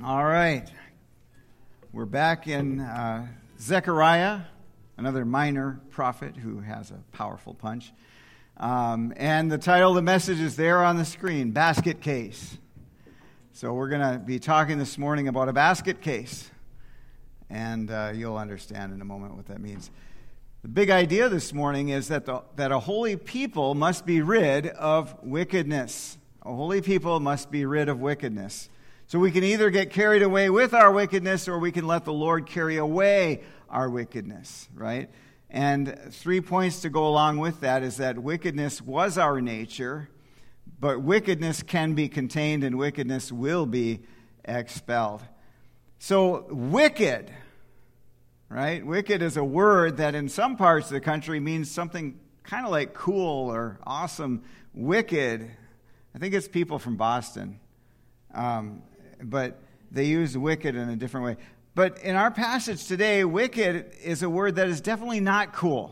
All right. We're back in Zechariah, another minor prophet who has a powerful punch. And the title of the message is there on the screen, Basket Case. So we're going to be talking this morning about a basket case. And you'll understand in a moment what that means. The big idea this morning is that a holy people must be rid of wickedness. A holy people must be rid of wickedness. So we can either get carried away with our wickedness or we can let the Lord carry away our wickedness, right? And 3 points to go along with that is that wickedness was our nature, but wickedness can be contained and wickedness will be expelled. So wicked, right? Wicked is a word that in some parts of the country means something kind of like cool or awesome. Wicked, I think it's people from Boston. But they use wicked in a different way. But in our passage today, wicked is a word that is definitely not cool.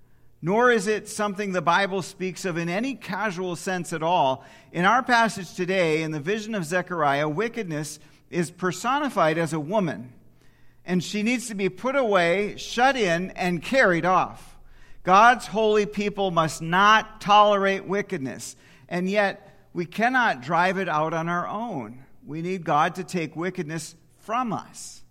Nor is it something the Bible speaks of in any casual sense at all. In our passage today, in the vision of Zechariah, wickedness is personified as a woman. And she needs to be put away, shut in, and carried off. God's holy people must not tolerate wickedness. And yet, we cannot drive it out on our own. We need God to take wickedness from us.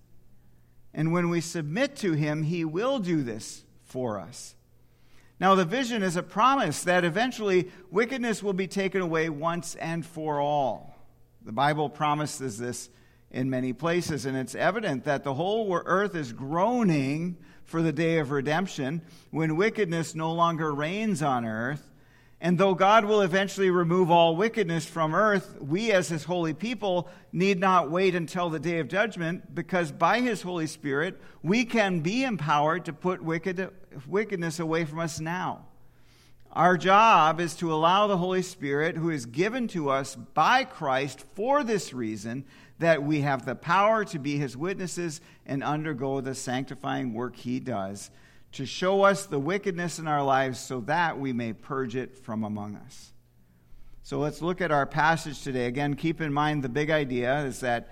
And when we submit to Him, He will do this for us. Now, the vision is a promise that eventually wickedness will be taken away once and for all. The Bible promises this in many places, and it's evident that the whole earth is groaning for the day of redemption when wickedness no longer reigns on earth. And though God will eventually remove all wickedness from earth, we as His holy people need not wait until the day of judgment, because by His Holy Spirit, we can be empowered to put wickedness away from us now. Our job is to allow the Holy Spirit, who is given to us by Christ for this reason, that we have the power to be His witnesses and undergo the sanctifying work He does, to show us the wickedness in our lives so that we may purge it from among us. So let's look at our passage today. Again, keep in mind the big idea is that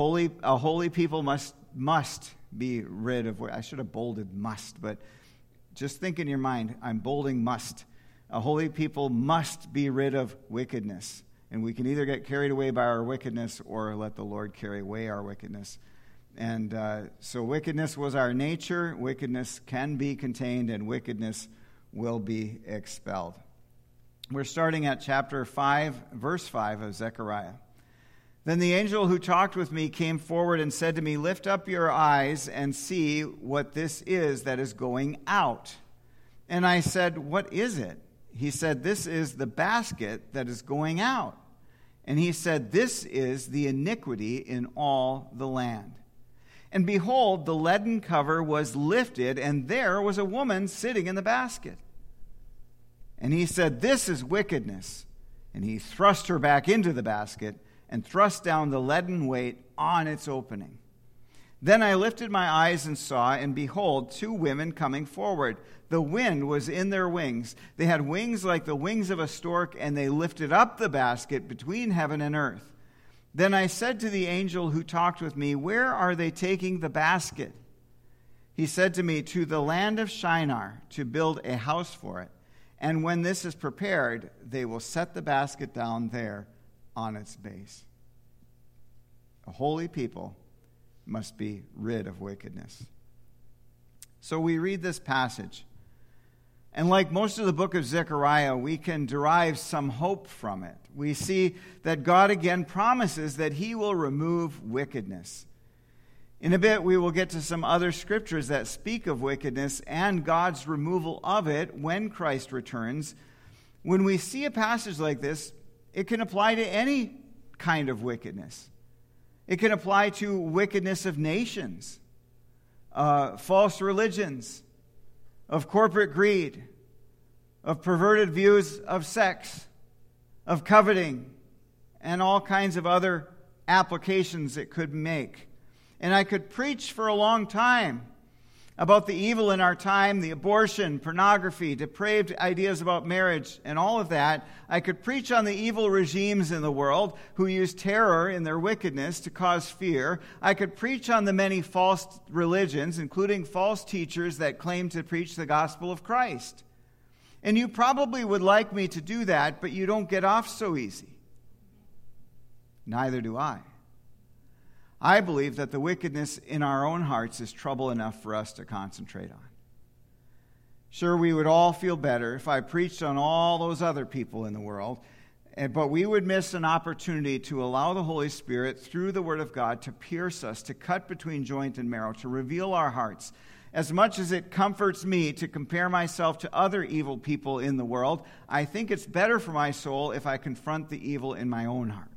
a holy people must be rid of. I should have bolded must, but just think in your mind, I'm bolding must. A holy people must be rid of wickedness. And we can either get carried away by our wickedness or let the Lord carry away our wickedness. And so wickedness was our nature, wickedness can be contained, and wickedness will be expelled. We're starting at chapter 5, verse 5 of Zechariah. Then the angel who talked with me came forward and said to me, "Lift up your eyes and see what this is that is going out." And I said, "What is it?" He said, "This is the basket that is going out." And he said, "This is the iniquity in all the land." And behold, the leaden cover was lifted, and there was a woman sitting in the basket. And he said, "This is wickedness." And he thrust her back into the basket and thrust down the leaden weight on its opening. Then I lifted my eyes and saw, and behold, 2 women coming forward. The wind was in their wings. They had wings like the wings of a stork, and they lifted up the basket between heaven and earth. Then I said to the angel who talked with me, "Where are they taking the basket?" He said to me, "To the land of Shinar, to build a house for it. And when this is prepared, they will set the basket down there on its base." A holy people must be rid of wickedness. So we read this passage. And like most of the book of Zechariah, we can derive some hope from it. We see that God again promises that He will remove wickedness. In a bit, we will get to some other scriptures that speak of wickedness and God's removal of it when Christ returns. When we see a passage like this, it can apply to any kind of wickedness. It can apply to wickedness of nations, false religions, of corporate greed, of perverted views of sex, of coveting, and all kinds of other applications it could make. And I could preach for a long time about the evil in our time, the abortion, pornography, depraved ideas about marriage, and all of that. I could preach on the evil regimes in the world who use terror in their wickedness to cause fear. I could preach on the many false religions, including false teachers that claim to preach the gospel of Christ. And you probably would like me to do that, but you don't get off so easy. Neither do I. I believe that the wickedness in our own hearts is trouble enough for us to concentrate on. Sure, we would all feel better if I preached on all those other people in the world, but we would miss an opportunity to allow the Holy Spirit, through the Word of God, to pierce us, to cut between joint and marrow, to reveal our hearts. As much as it comforts me to compare myself to other evil people in the world, I think it's better for my soul if I confront the evil in my own heart.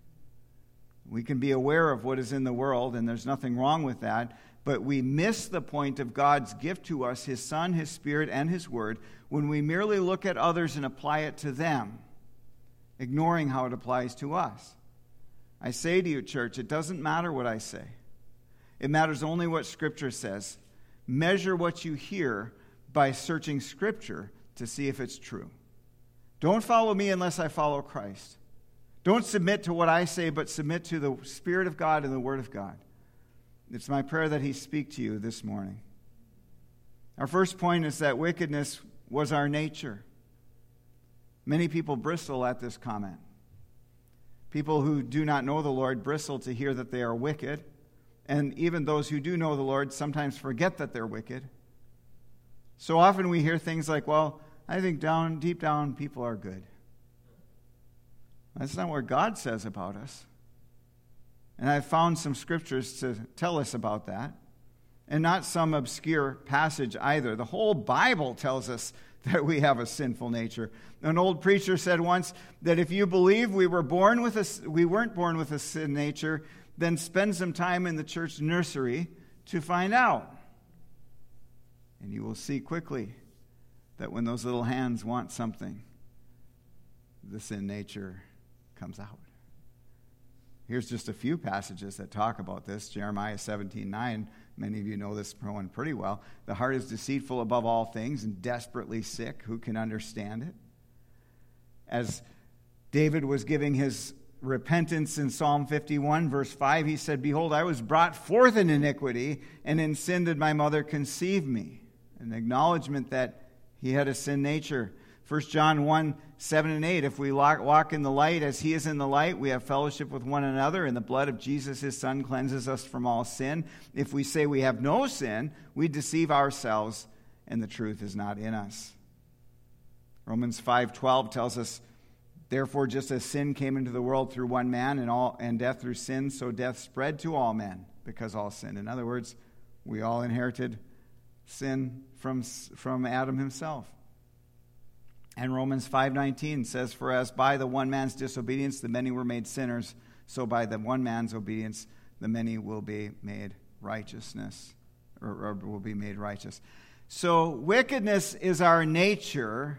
We can be aware of what is in the world, and there's nothing wrong with that, but we miss the point of God's gift to us, His Son, His Spirit, and His Word, when we merely look at others and apply it to them, ignoring how it applies to us. I say to you, church, it doesn't matter what I say. It matters only what Scripture says. Measure what you hear by searching Scripture to see if it's true. Don't follow me unless I follow Christ. Don't submit to what I say, but submit to the Spirit of God and the Word of God. It's my prayer that He speak to you this morning. Our first point is that wickedness was our nature. Many people bristle at this comment. People who do not know the Lord bristle to hear that they are wicked. And even those who do know the Lord sometimes forget that they're wicked. So often we hear things like, well, I think deep down, people are good. That's not what God says about us. And I've found some scriptures to tell us about that. And not some obscure passage either. The whole Bible tells us that we have a sinful nature. An old preacher said once that if you believe we weren't born with a sin nature, then spend some time in the church nursery to find out. And you will see quickly that when those little hands want something, the sin nature comes out. Here's just a few passages that talk about this. Jeremiah 17:9. Many of you know this one pretty well. The heart is deceitful above all things and desperately sick. Who can understand it? As David was giving his repentance in Psalm 51, verse 5, he said, "Behold, I was brought forth in iniquity, and in sin did my mother conceive me." An acknowledgement that he had a sin nature. 1 John 1:7-8, if we walk in the light as He is in the light, we have fellowship with one another, and the blood of Jesus, His Son, cleanses us from all sin. If we say we have no sin, we deceive ourselves, and the truth is not in us. Romans 5:12 tells us, "Therefore, just as sin came into the world through one man, and death through sin, so death spread to all men, because all sinned." In other words, we all inherited sin from Adam himself. And Romans 5:19 says, "For as by the one man's disobedience the many were made sinners, so by the one man's obedience the many will be made righteous." So wickedness is our nature,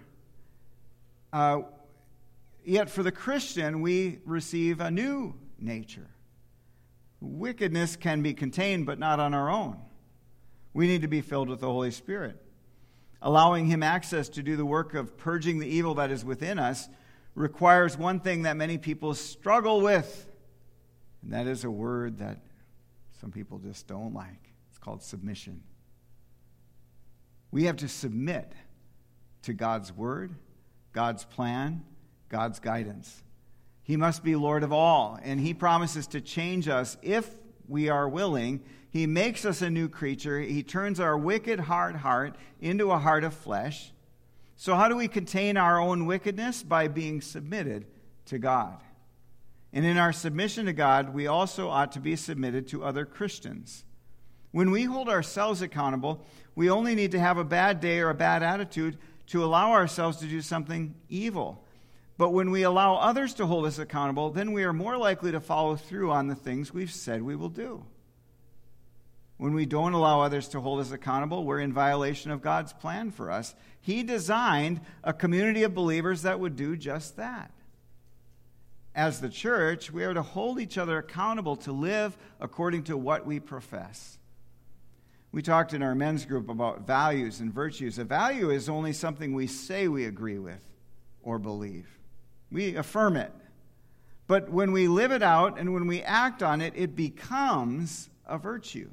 yet for the Christian we receive a new nature. Wickedness can be contained, but not on our own. We need to be filled with the Holy Spirit. Allowing Him access to do the work of purging the evil that is within us requires one thing that many people struggle with, and that is a word that some people just don't like. It's called submission. We have to submit to God's word, God's plan, God's guidance. He must be Lord of all, and He promises to change us if we are willing. He makes us a new creature. He turns our wicked, hard heart into a heart of flesh. So how do we contain our own wickedness? By being submitted to God. And in our submission to God, we also ought to be submitted to other Christians. When we hold ourselves accountable, we only need to have a bad day or a bad attitude to allow ourselves to do something evil. But when we allow others to hold us accountable, then we are more likely to follow through on the things we've said we will do. When we don't allow others to hold us accountable, we're in violation of God's plan for us. He designed a community of believers that would do just that. As the church, we are to hold each other accountable to live according to what we profess. We talked in our men's group about values and virtues. A value is only something we say we agree with or believe. We affirm it. But when we live it out and when we act on it, it becomes a virtue.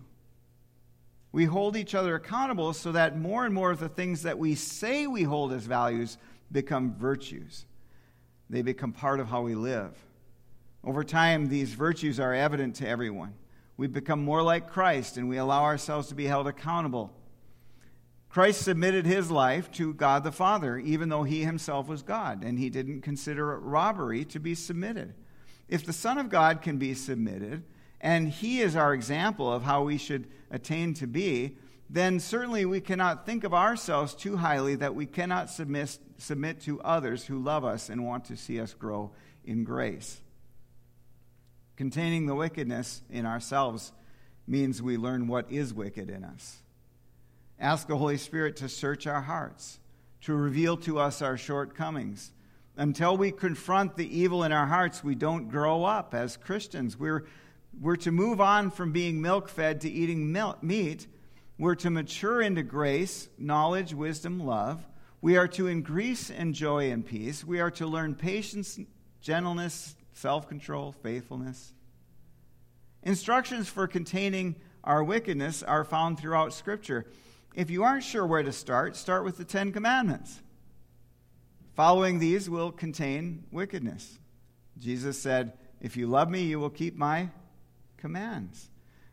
We hold each other accountable so that more and more of the things that we say we hold as values become virtues. They become part of how we live. Over time, these virtues are evident to everyone. We become more like Christ, and we allow ourselves to be held accountable. Christ submitted his life to God the Father, even though he himself was God, and he didn't consider it robbery to be submitted. If the Son of God can be submitted, and he is our example of how we should attain to be, then certainly we cannot think of ourselves too highly that we cannot submit to others who love us and want to see us grow in grace. Containing the wickedness in ourselves means we learn what is wicked in us. Ask the Holy Spirit to search our hearts, to reveal to us our shortcomings. Until we confront the evil in our hearts, we don't grow up as Christians. We're to move on from being milk-fed to eating meat. We're to mature into grace, knowledge, wisdom, love. We are to increase in joy and peace. We are to learn patience, gentleness, self-control, faithfulness. Instructions for containing our wickedness are found throughout Scripture. If you aren't sure where to start with the 10 Commandments. Following these will contain wickedness. Jesus said, "If you love me, you will keep my commands."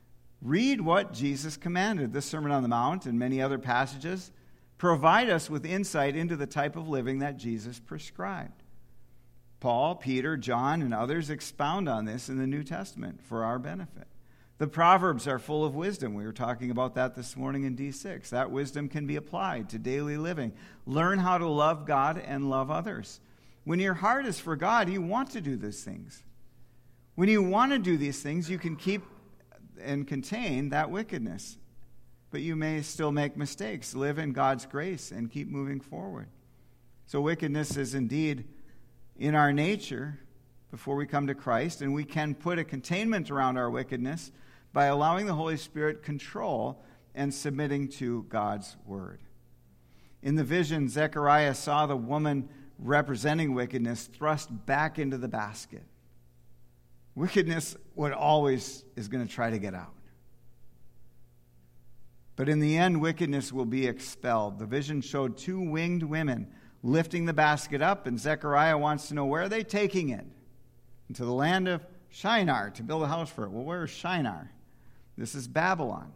Read what Jesus commanded. The Sermon on the Mount and many other passages provide us with insight into the type of living that Jesus prescribed. Paul, Peter, John, and others expound on this in the New Testament for our benefit. The Proverbs are full of wisdom. We were talking about that this morning in D6. That wisdom can be applied to daily living. Learn how to love God and love others. When your heart is for God, you want to do these things. When you want to do these things, you can keep and contain that wickedness. But you may still make mistakes. Live in God's grace and keep moving forward. So wickedness is indeed in our nature before we come to Christ, and we can put a containment around our wickedness by allowing the Holy Spirit control and submitting to God's word. In the vision, Zechariah saw the woman representing wickedness thrust back into the basket. Wickedness always is going to try to get out. But in the end, wickedness will be expelled. The vision showed 2 winged women lifting the basket up, and Zechariah wants to know, where are they taking it? Into the land of Shinar to build a house for it. Well, where is Shinar? This is Babylon.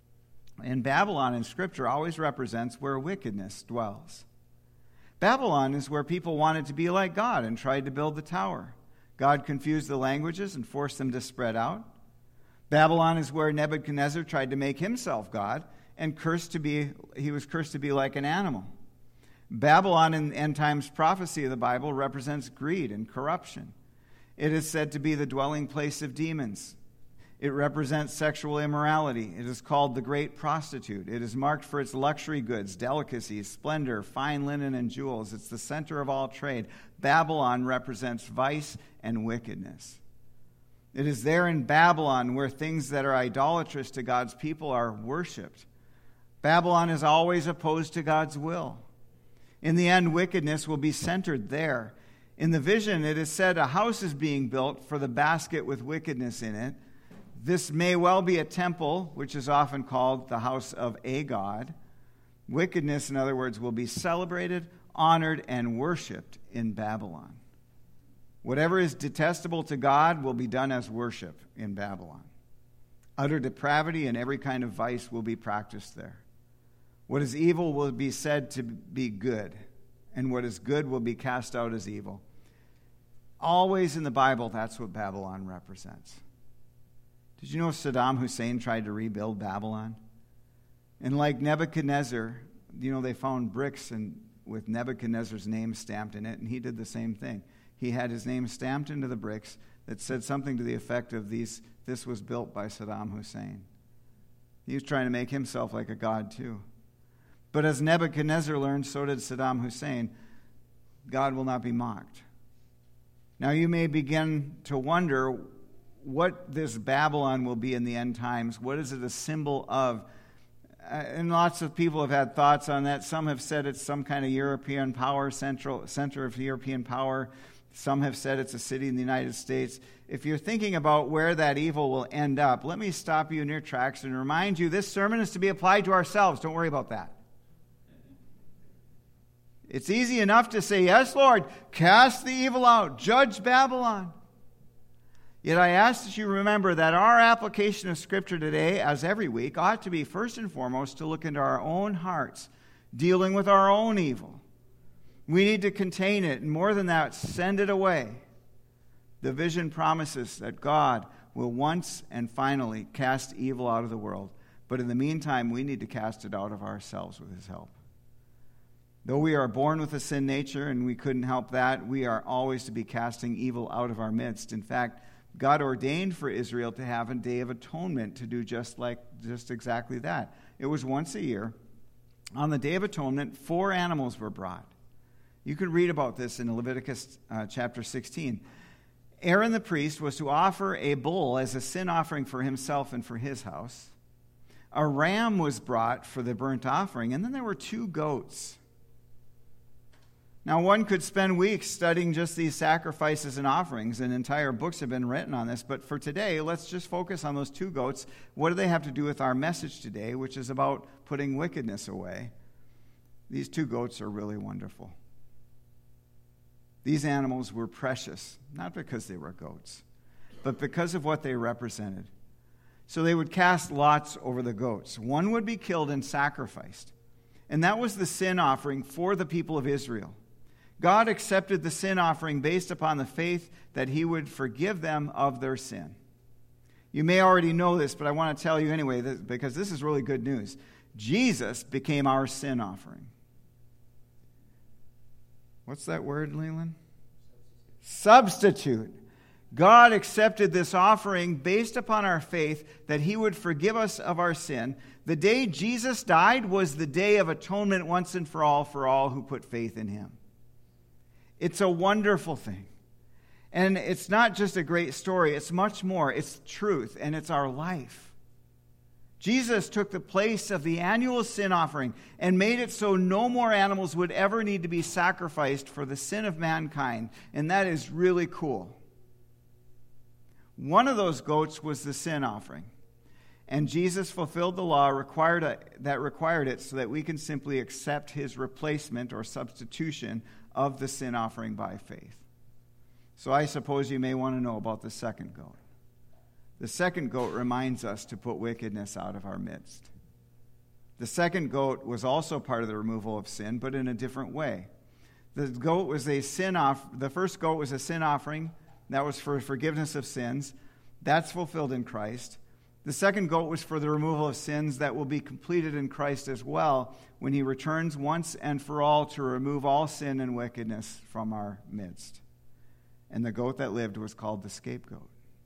And Babylon in Scripture always represents where wickedness dwells. Babylon is where people wanted to be like God and tried to build the tower. God confused the languages and forced them to spread out. Babylon is where Nebuchadnezzar tried to make himself God and he was cursed to be like an animal. Babylon in the end times prophecy of the Bible represents greed and corruption. It is said to be the dwelling place of demons. It represents sexual immorality. It is called the great prostitute. It is marked for its luxury goods, delicacies, splendor, fine linen, and jewels. It's the center of all trade. Babylon represents vice and wickedness. It is there in Babylon where things that are idolatrous to God's people are worshipped. Babylon is always opposed to God's will. In the end, wickedness will be centered there. In the vision, it is said a house is being built for the basket with wickedness in it. This may well be a temple, which is often called the house of a god. Wickedness, in other words, will be celebrated, honored, and worshipped in Babylon. Whatever is detestable to God will be done as worship in Babylon. Utter depravity and every kind of vice will be practiced there. What is evil will be said to be good, and what is good will be cast out as evil. Always in the Bible, that's what Babylon represents. Did you know Saddam Hussein tried to rebuild Babylon? And like Nebuchadnezzar, they found bricks with Nebuchadnezzar's name stamped in it, and he did the same thing. He had his name stamped into the bricks that said something to the effect of this was built by Saddam Hussein. He was trying to make himself like a god too. But as Nebuchadnezzar learned, so did Saddam Hussein. God will not be mocked. Now you may begin to wonder what this Babylon will be in the end times. What is it a symbol of? And lots of people have had thoughts on that. Some have said it's some kind of European power, center of European power. Some have said it's a city in the United States. If you're thinking about where that evil will end up, let me stop you in your tracks and remind you this sermon is to be applied to ourselves. Don't worry about that. It's easy enough to say, yes, Lord, cast the evil out, judge Babylon. Yet I ask that you remember that our application of Scripture today, as every week, ought to be first and foremost to look into our own hearts, dealing with our own evil. We need to contain it, and more than that, send it away. The vision promises that God will once and finally cast evil out of the world. But in the meantime, we need to cast it out of ourselves with His help. Though we are born with a sin nature, and we couldn't help that, we are always to be casting evil out of our midst. In fact, God ordained for Israel to have a Day of Atonement to do just exactly that. It was once a year. On the Day of Atonement, 4 animals were brought. You can read about this in Leviticus chapter 16. Aaron the priest was to offer a bull as a sin offering for himself and for his house. A ram was brought for the burnt offering, and then there were 2 goats. Now, one could spend weeks studying just these sacrifices and offerings, and entire books have been written on this. But for today, let's just focus on those 2 goats. What do they have to do with our message today, which is about putting wickedness away? These 2 goats are really wonderful. These animals were precious, not because they were goats, but because of what they represented. So they would cast lots over the goats. One would be killed and sacrificed. And that was the sin offering for the people of Israel. God accepted the sin offering based upon the faith that He would forgive them of their sin. You may already know this, but I want to tell you anyway, because this is really good news. Jesus became our sin offering. What's that word, Leland? Substitute. God accepted this offering based upon our faith that He would forgive us of our sin. The day Jesus died was the day of atonement once and for all who put faith in Him. It's a wonderful thing. And it's not just a great story. It's much more. It's truth, and it's our life. Jesus took the place of the annual sin offering and made it so no more animals would ever need to be sacrificed for the sin of mankind. And that is really cool. One of those goats was the sin offering. And Jesus fulfilled the law that required it so that we can simply accept His replacement or substitution of the sin offering by faith. So I suppose you may want to know about the second goat. The second goat reminds us to put wickedness out of our midst. The second goat was also part of the removal of sin, but in a different way. The first goat was a sin offering. That was for forgiveness of sins. That's fulfilled in Christ. The second goat was for the removal of sins that will be completed in Christ as well when He returns once and for all to remove all sin and wickedness from our midst. And the goat that lived was called the scapegoat.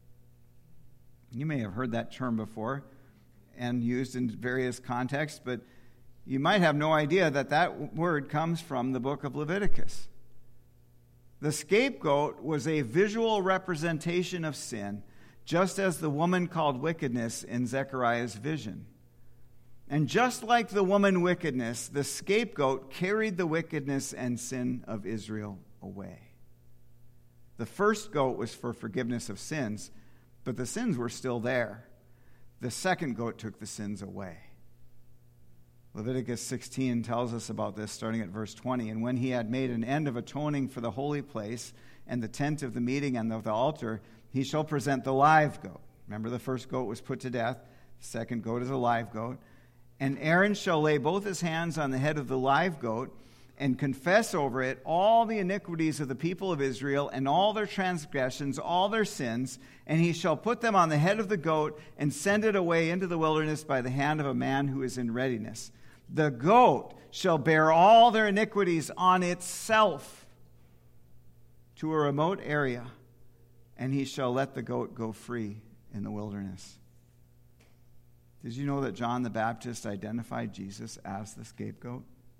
You may have heard that term before and used in various contexts, but you might have no idea that word comes from the book of Leviticus. The scapegoat was a visual representation of sin, just as the woman called wickedness in Zechariah's vision. And just like the woman wickedness, the scapegoat carried the wickedness and sin of Israel away. The first goat was for forgiveness of sins, but the sins were still there. The second goat took the sins away. Leviticus 16 tells us about this, starting at verse 20. And when he had made an end of atoning for the holy place and the tent of the meeting and of the altar, he shall present the live goat. Remember, the first goat was put to death. The second goat is a live goat. And Aaron shall lay both his hands on the head of the live goat and confess over it all the iniquities of the people of Israel and all their transgressions, all their sins, and he shall put them on the head of the goat and send it away into the wilderness by the hand of a man who is in readiness. The goat shall bear all their iniquities on itself to a remote area, and he shall let the goat go free in the wilderness. Did you know that John the Baptist identified Jesus as the scapegoat?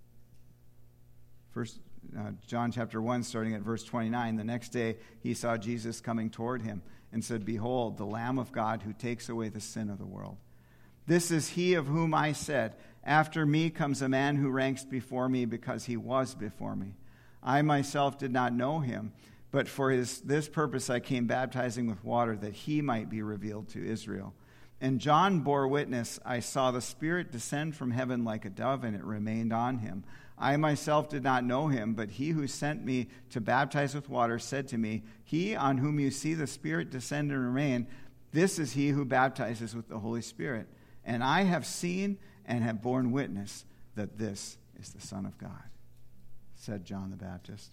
First, John chapter 1, starting at verse 29, the next day he saw Jesus coming toward him and said, "Behold, the Lamb of God who takes away the sin of the world." This is he of whom I said, 'After me comes a man who ranks before me because he was before me.' I myself did not know him, but for this purpose I came baptizing with water, that he might be revealed to Israel. And John bore witness, I saw the Spirit descend from heaven like a dove, and it remained on him. I myself did not know him, but he who sent me to baptize with water said to me, 'He on whom you see the Spirit descend and remain, this is he who baptizes with the Holy Spirit. And I have seen and have borne witness that this is the Son of God,' said John the Baptist."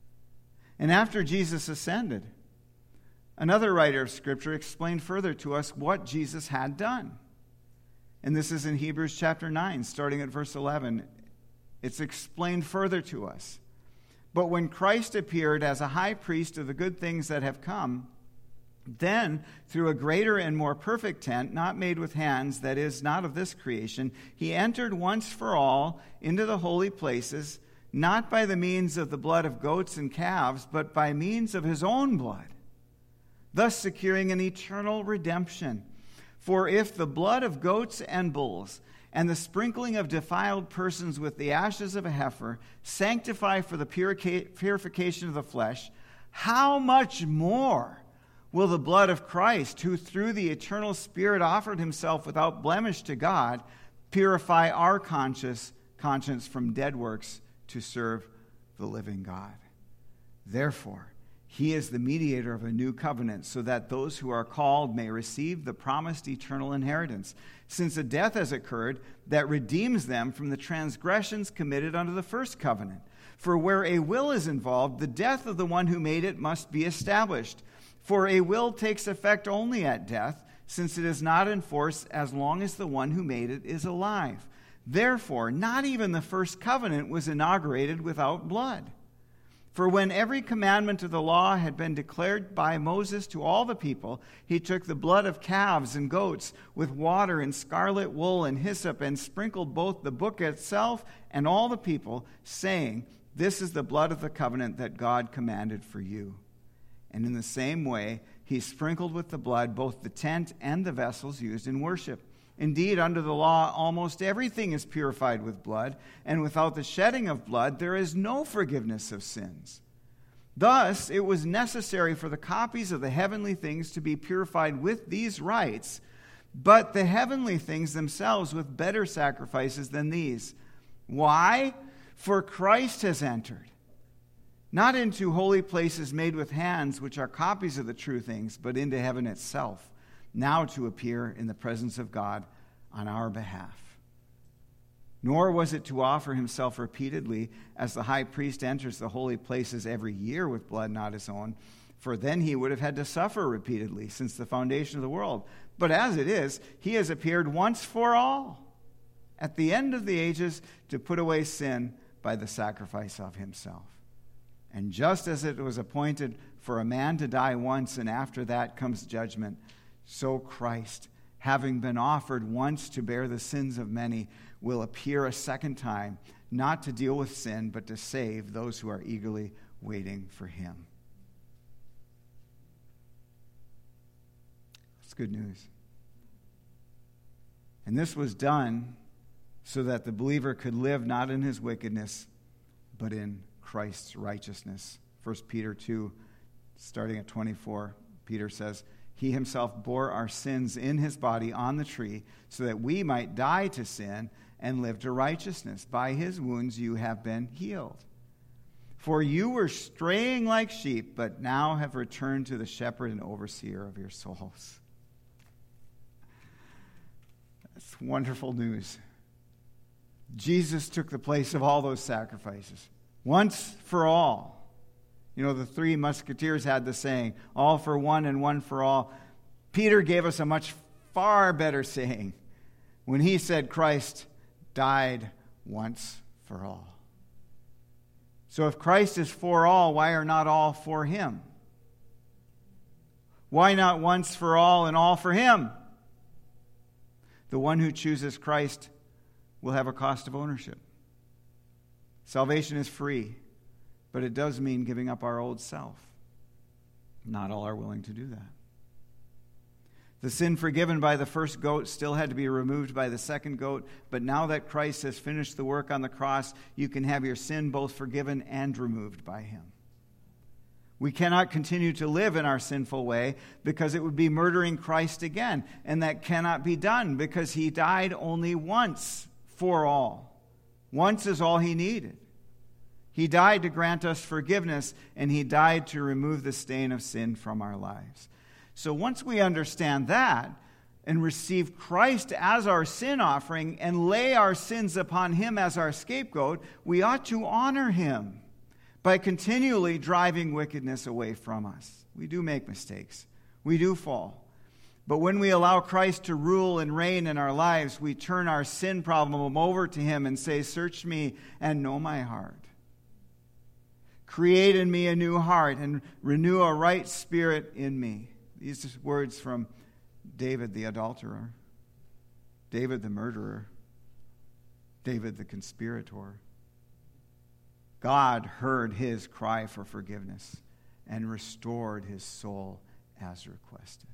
And after Jesus ascended, another writer of Scripture explained further to us what Jesus had done. And this is in Hebrews chapter 9, starting at verse 11. It's explained further to us. "But when Christ appeared as a high priest of the good things that have come, then, through a greater and more perfect tent, not made with hands, that is, not of this creation, he entered once for all into the holy places, not by the means of the blood of goats and calves, but by means of his own blood, thus securing an eternal redemption. For if the blood of goats and bulls and the sprinkling of defiled persons with the ashes of a heifer sanctify for the purification of the flesh, how much more will the blood of Christ, who through the eternal Spirit offered himself without blemish to God, purify our conscience from dead works to serve the living God? Therefore, he is the mediator of a new covenant, so that those who are called may receive the promised eternal inheritance, since a death has occurred that redeems them from the transgressions committed under the first covenant. For where a will is involved, the death of the one who made it must be established. For a will takes effect only at death, since it is not in force as long as the one who made it is alive. Therefore, not even the first covenant was inaugurated without blood. For when every commandment of the law had been declared by Moses to all the people, he took the blood of calves and goats with water and scarlet wool and hyssop, and sprinkled both the book itself and all the people, saying, 'This is the blood of the covenant that God commanded for you.' And in the same way, he sprinkled with the blood both the tent and the vessels used in worship. Indeed, under the law, almost everything is purified with blood, and without the shedding of blood, there is no forgiveness of sins. Thus, it was necessary for the copies of the heavenly things to be purified with these rites, but the heavenly things themselves with better sacrifices than these. Why? For Christ has entered, not into holy places made with hands, which are copies of the true things, but into heaven itself, now to appear in the presence of God on our behalf. Nor was it to offer himself repeatedly, as the high priest enters the holy places every year with blood not his own, for then he would have had to suffer repeatedly since the foundation of the world. But as it is, he has appeared once for all, at the end of the ages, to put away sin by the sacrifice of himself. And just as it was appointed for a man to die once, and after that comes judgment, so Christ, having been offered once to bear the sins of many, will appear a second time, not to deal with sin, but to save those who are eagerly waiting for him." That's good news. And this was done so that the believer could live not in his wickedness, but in Christ's righteousness. 1 Peter 2, starting at 24, Peter says, "He himself bore our sins in his body on the tree, so that we might die to sin and live to righteousness. By his wounds you have been healed. For you were straying like sheep, but now have returned to the shepherd and overseer of your souls." That's wonderful news. Jesus took the place of all those sacrifices, once for all. You know, the three musketeers had the saying, all for one and one for all. Peter gave us a much far better saying when he said Christ died once for all. So if Christ is for all, why are not all for him? Why not once for all and all for him? The one who chooses Christ will have a cost of ownership. Salvation is free, but it does mean giving up our old self. Not all are willing to do that. The sin forgiven by the first goat still had to be removed by the second goat, but now that Christ has finished the work on the cross, you can have your sin both forgiven and removed by him. We cannot continue to live in our sinful way because it would be murdering Christ again, and that cannot be done because he died only once for all. Once is all he needed. He died to grant us forgiveness, and he died to remove the stain of sin from our lives. So once we understand that and receive Christ as our sin offering and lay our sins upon him as our scapegoat, we ought to honor him by continually driving wickedness away from us. We do make mistakes. We do fall. But when we allow Christ to rule and reign in our lives, we turn our sin problem over to him and say, "Search me and know my heart. Create in me a new heart and renew a right spirit in me." These are words from David the adulterer, David the murderer, David the conspirator. God heard his cry for forgiveness and restored his soul as requested.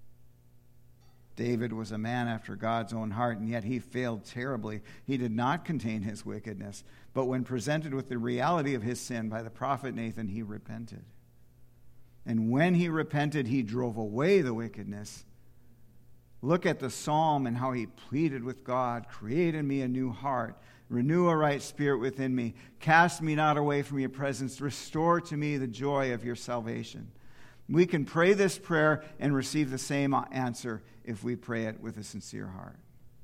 David was a man after God's own heart, and yet he failed terribly. He did not contain his wickedness, but when presented with the reality of his sin by the prophet Nathan, he repented. And when he repented, he drove away the wickedness. Look at the psalm and how he pleaded with God, "Create in me a new heart, renew a right spirit within me, cast me not away from your presence, restore to me the joy of your salvation." We can pray this prayer and receive the same answer if we pray it with a sincere heart.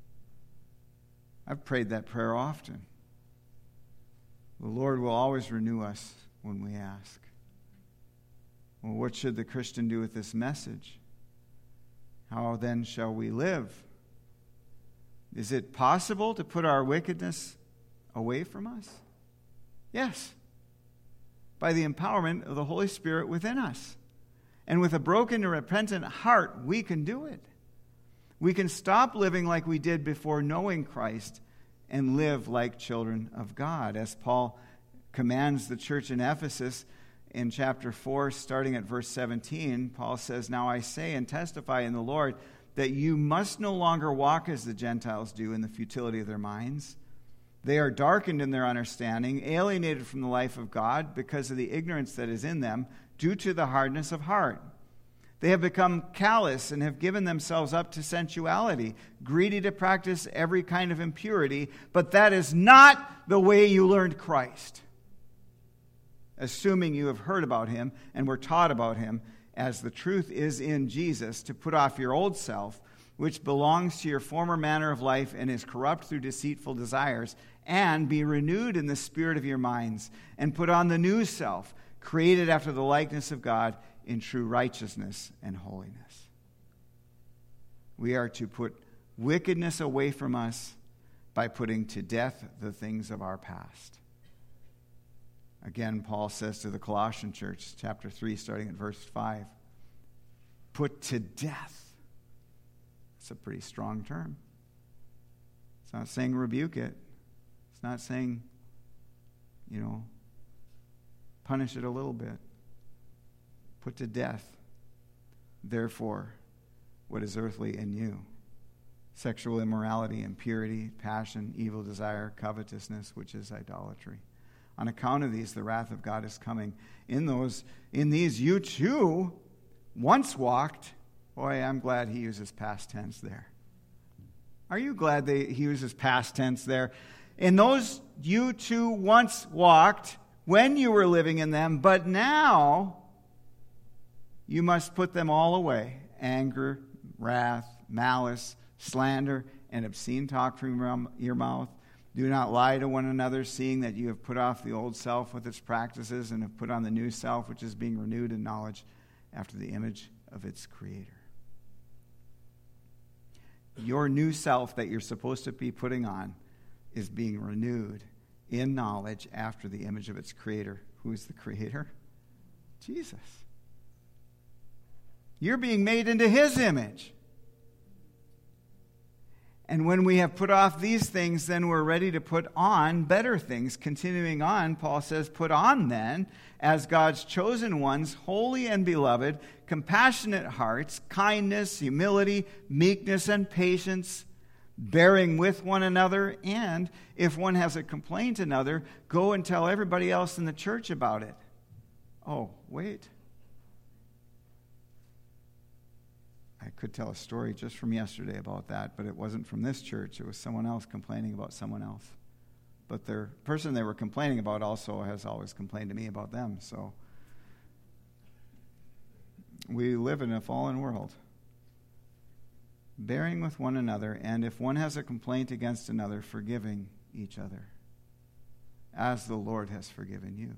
I've prayed that prayer often. The Lord will always renew us when we ask. Well, what should the Christian do with this message? How then shall we live? Is it possible to put our wickedness away from us? Yes. By the empowerment of the Holy Spirit within us. And with a broken and repentant heart, we can do it. We can stop living like we did before knowing Christ and live like children of God. As Paul commands the church in Ephesus in chapter 4, starting at verse 17, Paul says, "Now I say and testify in the Lord that you must no longer walk as the Gentiles do in the futility of their minds. They are darkened in their understanding, alienated from the life of God because of the ignorance that is in them, due to the hardness of heart. They have become callous and have given themselves up to sensuality, greedy to practice every kind of impurity, but that is not the way you learned Christ. Assuming you have heard about him and were taught about him, as the truth is in Jesus, to put off your old self, which belongs to your former manner of life and is corrupt through deceitful desires, and be renewed in the spirit of your minds, and put on the new self, created after the likeness of God in true righteousness and holiness." We are to put wickedness away from us by putting to death the things of our past. Again, Paul says to the Colossian church, chapter 3, starting at verse 5, put to death. It's a pretty strong term. It's not saying rebuke it. It's not saying, punish it a little bit. Put to death, therefore, what is earthly in you: sexual immorality, impurity, passion, evil desire, covetousness, which is idolatry. On account of these, the wrath of God is coming. In these you too once walked. Boy, I'm glad he uses past tense there. Are you glad he uses past tense there? In those you too once walked when you were living in them, but now you must put them all away: anger, wrath, malice, slander, and obscene talk from your mouth. Do not lie to one another, seeing that you have put off the old self with its practices and have put on the new self, which is being renewed in knowledge after the image of its creator. Your new self that you're supposed to be putting on is being renewed in knowledge after the image of its creator. Who is the creator? Jesus. You're being made into his image. And when we have put off these things, then we're ready to put on better things. Continuing on, Paul says, put on then, as God's chosen ones, holy and beloved, compassionate hearts, kindness, humility, meekness, and patience, bearing with one another, and if one has a complaint another, go and tell everybody else in the church about it. Oh, wait. I could tell a story just from yesterday about that, but it wasn't from this church. It was someone else complaining about someone else. But the person they were complaining about also has always complained to me about them. So we live in a fallen world. Bearing with one another, and if one has a complaint against another, forgiving each other, as the Lord has forgiven you.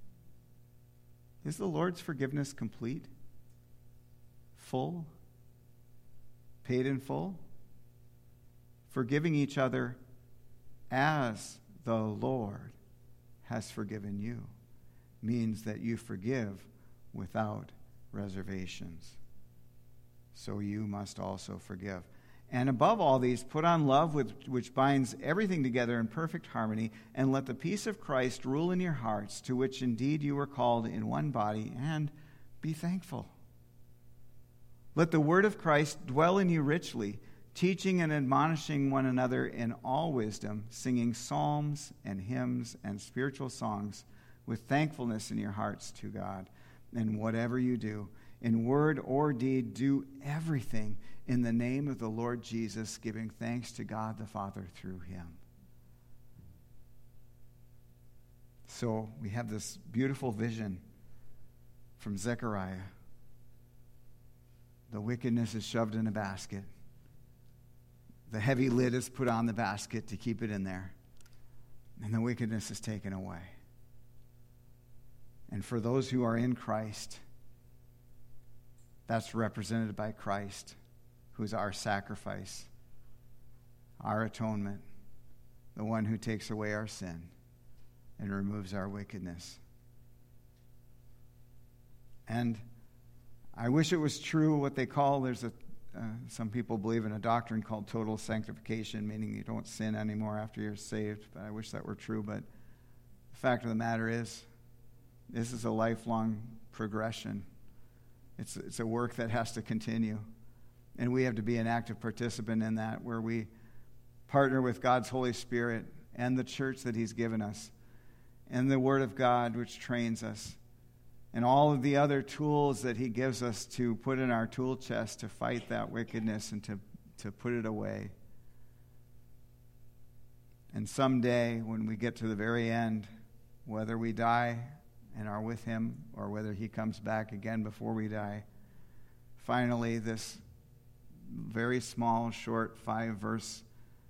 Is the Lord's forgiveness complete? Full? Paid in full? Forgiving each other as the Lord has forgiven you means that you forgive without reservations. So you must also forgive. And above all these, put on love, which binds everything together in perfect harmony, and let the peace of Christ rule in your hearts, to which indeed you were called in one body, and be thankful. Let the word of Christ dwell in you richly, teaching and admonishing one another in all wisdom, singing psalms and hymns and spiritual songs with thankfulness in your hearts to God. And whatever you do, in word or deed, do everything in the name of the Lord Jesus, giving thanks to God the Father through him. So we have this beautiful vision from Zechariah. The wickedness is shoved in a basket. The heavy lid is put on the basket to keep it in there. And the wickedness is taken away. And for those who are in Christ, that's represented by Christ, who's our sacrifice, our atonement, the one who takes away our sin and removes our wickedness. And I wish it was true what they call, some people believe in a doctrine called total sanctification, meaning you don't sin anymore after you're saved. But I wish that were true. But the fact of the matter is, this is a lifelong progression. It's a work that has to continue. And we have to be an active participant in that, where we partner with God's Holy Spirit and the church that he's given us, and the Word of God, which trains us, and all of the other tools that he gives us to put in our tool chest to fight that wickedness and to put it away. And someday, when we get to the very end, whether we die and are with him or whether he comes back again before we die, finally this very small, short 5-verse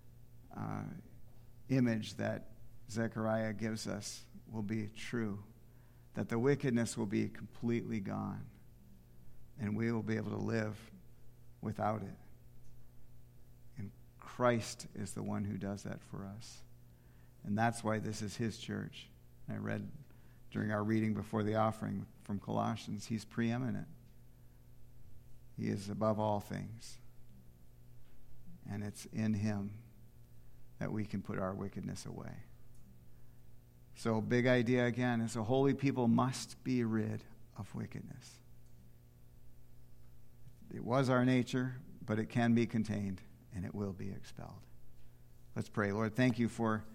image that Zechariah gives us will be true. That the wickedness will be completely gone, and we will be able to live without it. And Christ is the one who does that for us. And that's why this is his church. I read during our reading before the offering from Colossians, he's preeminent. He is above all things. And it's in him that we can put our wickedness away. So, big idea again is a holy people must be rid of wickedness. It was our nature, but it can be contained, and it will be expelled. Let's pray. Lord, thank you for